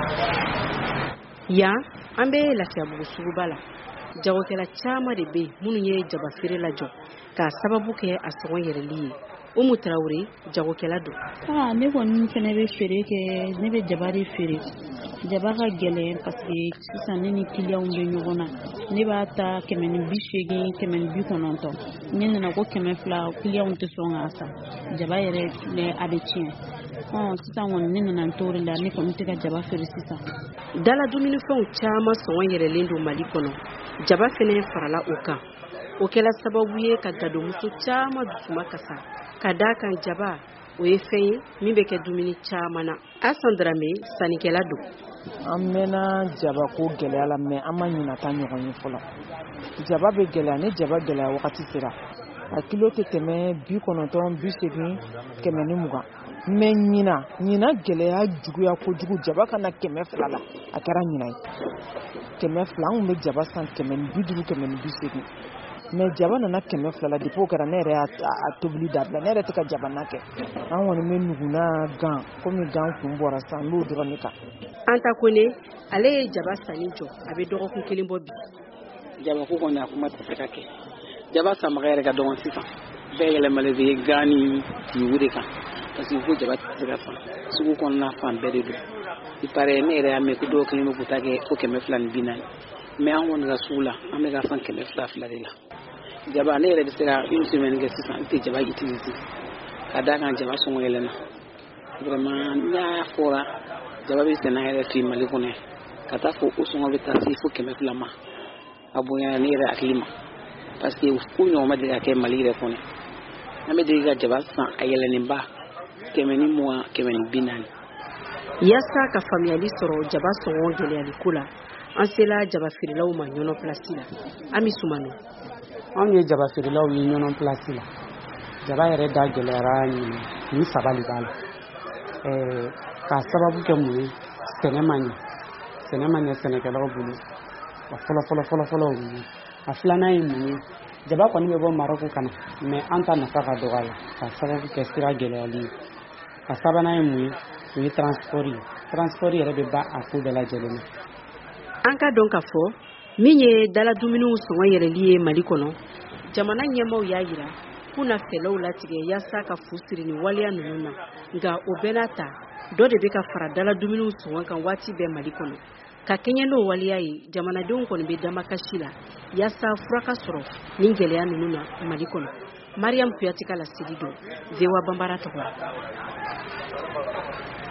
Yan an bɛ Lafiyabugu suguba la. Jagokɛla caman de bɛ minnu ye jaba feere lajɔ ka sababu kɛ a sɔngɔ yɛrɛli ye. Umu Tarawele jagokɛla don. Ne kɔni fɛnɛ bɛ feere kɛ, ne bɛ jaba de feere. Jaba ka gɛlɛn parce que sisan ne ni clients bɛ ɲɔgɔn na. Ne b'a ta 180 190. Ne nana ko 200 clients tɛ sɔn k'a san. Jaba yɛrɛ a bɛ tiɲɛ. Sisan kɔni ne nana n t'o de la, ne kɔni tɛ ka jaba feere sisan. Dala dumunifɛnw caman sɔngɔ yɛrɛlen don Mali kɔnɔ. Jaba fɛnɛ farala o kan. O kɛla sababu ye ka gadonmuso caman dusuma kasa. Ka d'a kan jaba, o ye fɛn ye min bɛ kɛ dumuni caman na. Asan Darame sannikɛla don. An mɛnna jaba ko gɛlɛya la, mais an ma ɲinata ɲɔgɔn ye fɔlɔ. Jaba bɛ gɛlɛya, ni jaba gɛlɛya wagati sera. A kilo tɛ tɛmɛ 90, 80, 120. Mais ɲina gɛlɛya juguya kojugu, jaba kana 200 la, a kɛra ɲina ye. 200 an kun bɛ jaba san 150, 180. Mais jaba nana 200 la depuis o kɛra ne yɛrɛ a tobili dabila, ne yɛrɛ tɛ ka jabana kɛ. An kɔni bɛ nuguna gan, komi gan kun bɔra san n'o dɔrɔn ne kan. Anta Kone, ale ye jaba sanni jɔ, a bɛ dɔgɔkun 1 bɔ bi. Jaba ko kɔni a kuma tɛ se ka kɛ. Jaba sanbaga yɛrɛ ka dɔgɔn sisan. Bɛɛ yɛlɛmalen bɛ gan ni yugu de kan. Parce que ko jaba tɛ se ka san. Sugu kɔnɔna fan bɛɛ de don. I paraît ne yɛrɛ y'a mɛn ko dɔw kelen bɛ k'u ta kɛ ko 240. Mais an kɔni ka sugu la, an bɛ ka san 200 de la. Jaba ne yɛrɛ bɛ se ka une semaine kɛ sisan, n tɛ jaba utiliser. Ka d'a kan jaba sɔngɔ yɛlɛnna. Vraiment n'a fɔra jaba bɛ sɛnɛ yɛrɛ fɛ Mali kɔnɔ ka taa fɔ o sɔngɔ bɛ taa se fo 200 ma. A bonya ne yɛrɛ hakili ma. Parce que ko ɲɔgɔn ma deli ka kɛ Mali yɛrɛ kɔnɔ. An bɛ deli ka jaba san a yɛlɛnnenba 120, 140. Yasa ka faamuyali sɔrɔ jaba sɔngɔ gɛlɛyali ko la, an sela jaba feerelaw ma ɲɔnɔ place la. Ami Sumano. Anw ye jaba feerelaw ye ɲɔnɔ place la. Jaba yɛrɛ da gɛlɛyara ni 3 de b'a la. K'a sababu kɛ mun ye? Sɛnɛ ma ɲɛ. Sɛnɛ ma ɲɛ sɛnɛkɛlaw bolo. A fɔlɔ o ye. A filanan ye mun ye? Jaba kɔni bɛ bɔ Maroc ka na, mais an ta nafa ka dɔgɔ a la. K'a sababu kɛ sira gɛlɛyali ye. A sabanan ye mun ye? O ye transport ye. Transport yɛrɛ bɛ ba a ko bɛɛ lajɛlen na. An ka dɔn ka fɔ min ye dala dumuniw sɔngɔ yɛrɛli ye Mali kɔnɔ, jamana ɲɛmaw y'a jira k'u na fɛlɛw latigɛ yasa ka fu siri ni waliya ninnu na. Nka o bɛɛ n'a ta, dɔ de bɛ ka fara dala dumuniw sɔngɔ kan waati bɛɛ Mali kɔnɔ. Ka kɛɲɛ n'o waliya ye, jamanadenw kɔni bɛ damakasi la yasa fura ka sɔrɔ ni gɛlɛya ninnu na Mali kɔnɔ. Mariam Kuyate ka laseli don, VOA Bambara tɔgɔ.